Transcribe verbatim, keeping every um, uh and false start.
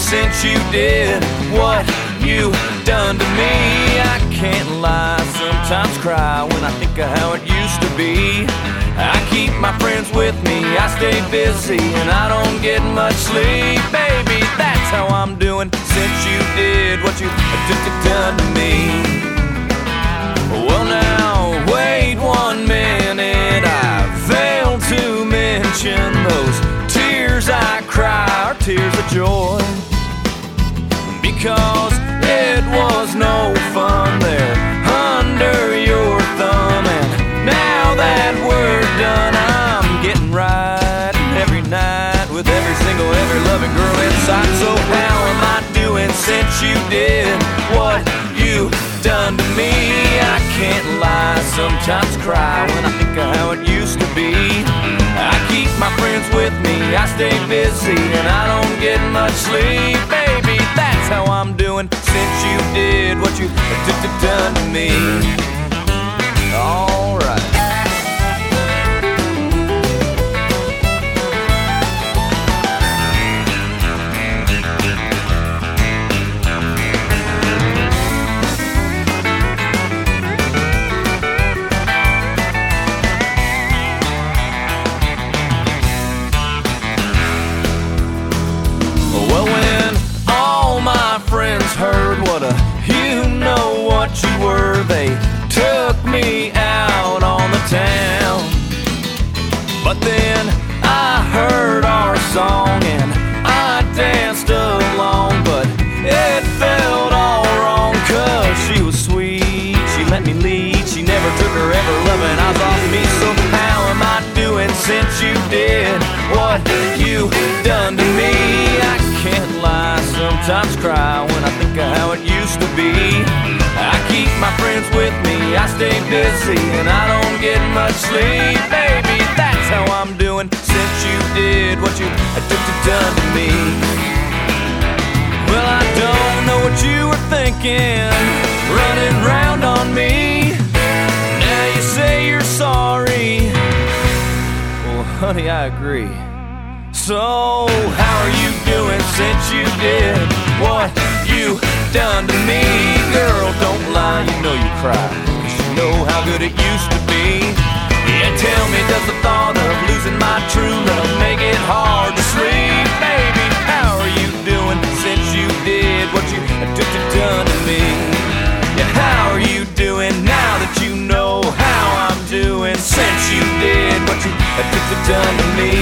since you did what you done to me. I can't lie, sometimes cry when I think of how it used to be. I keep my friends with me, I stay busy, and I don't get much sleep. Baby, that's how I'm doing since you did what you done to me. Well now, wait one minute, I failed to mention those tears I cry are tears of joy, because it was no fun there under your thumb. And now that we're done, I'm getting right every night with every single, every loving girl inside. So how am I doing since you did what you done to me? I can't lie, sometimes cry when I think of how it used to be. I keep my friends with me, I stay busy, and I don't get much sleep. Baby, that's how I'm doing since you did what you done to me. All right. Heard what a you know what you were, they took me out on the town. But then I heard our song and I danced along, but it felt all wrong, cause she was sweet, she let me lead, she never took her ever loving eyes off me. So how am I doing since you did what you done to me? I can't lie, sometimes cry when I think of how it used to be. I keep my friends with me, I stay busy, and I don't get much sleep. Baby, that's how I'm doing since you did what you done to me. Well, I don't know what you were thinking, running round on me. Now you say you're sorry. Well, honey, I agree. So, how are you doing since you did what you done to me? Girl, don't lie, you know you cry, cause you know how good it used to be. Yeah, tell me, does the thought of losing my true love make it hard to sleep? Baby, how are you doing since you did what you done to me? Yeah, how are you doing now that you know how I'm doing since you did what you done to me?